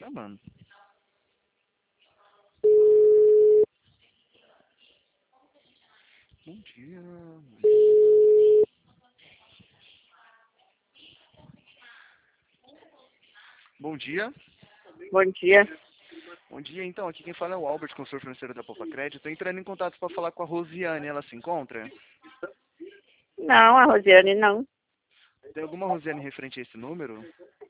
chamando. Bom dia. Bom dia. Bom dia. Bom dia, então. Aqui quem fala é o Albert, consultor financeiro da Poupa Crédito. Estou entrando em contato para falar com a Rosiane. Ela se encontra? Não, a Rosiane não. Tem alguma Rosiane referente a esse número?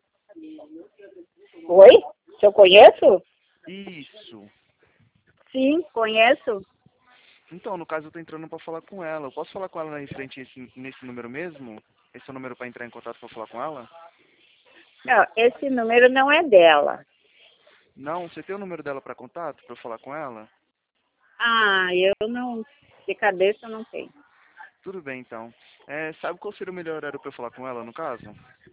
Oi? Se eu conheço? Isso. Sim, conheço. Então, no caso, eu estou entrando para falar com ela. Eu posso falar com ela referente a nesse número mesmo? Esse é o número para entrar em contato para falar com ela? Não, esse número não é dela. Não? Você tem o número dela para contato, para eu falar com ela? Ah, eu não... De cabeça eu não tenho. Tudo bem, então. Sabe qual seria o melhor horário para eu falar com ela, no caso?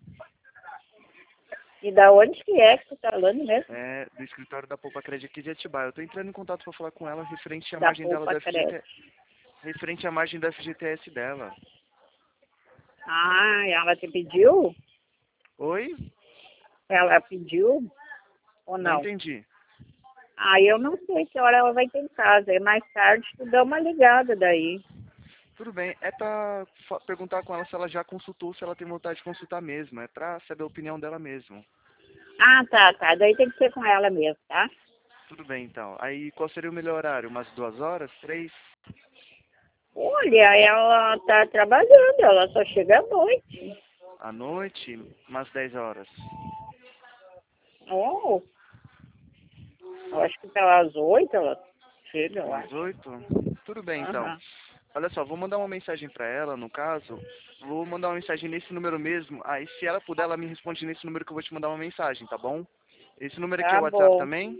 E da onde que é que você tá falando mesmo? Do escritório da Poupa Crédito aqui de Atibaia. Eu estou entrando em contato para falar com ela referente à Da margem dela Poupa do Crédito. FGTS. Referente à margem do FGTS dela. Ah, ela te pediu? Oi? Ela pediu ou Não não? entendi. Ah, eu não sei que hora ela vai ter em casa. É mais tarde tu dá uma ligada daí. Tudo bem. É para perguntar com ela se ela já consultou, se ela tem vontade de consultar mesmo. É para saber a opinião dela mesmo. Ah, tá. Daí tem que ser com ela mesmo, tá? Tudo bem, então. Aí, qual seria o melhor horário? Umas 2 horas? 3? Olha, ela tá trabalhando, ela só chega à noite. À noite? Umas 10 horas. Oh, eu acho que pelas 8 ela chega, eu Umas acho. 8? Tudo bem, então. Aham. Olha só, vou mandar uma mensagem para ela, no caso. Vou mandar uma mensagem nesse número mesmo. Aí, se ela puder, ela me responde nesse número que eu vou te mandar uma mensagem, tá bom? Esse número aqui é Tá o WhatsApp bom. também?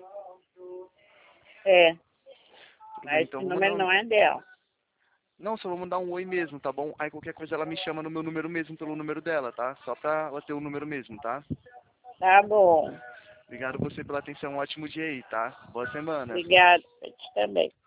É, Tudo bem, mas então esse vou mandar número um... não é dela. Não, só vou mandar um oi mesmo, tá bom? Aí qualquer coisa ela me chama no meu número mesmo, pelo número dela, tá? Só pra ela ter o número mesmo, tá? Tá bom. Obrigado você pela atenção, um ótimo dia aí, tá? Boa semana. Obrigada. Pra ti também.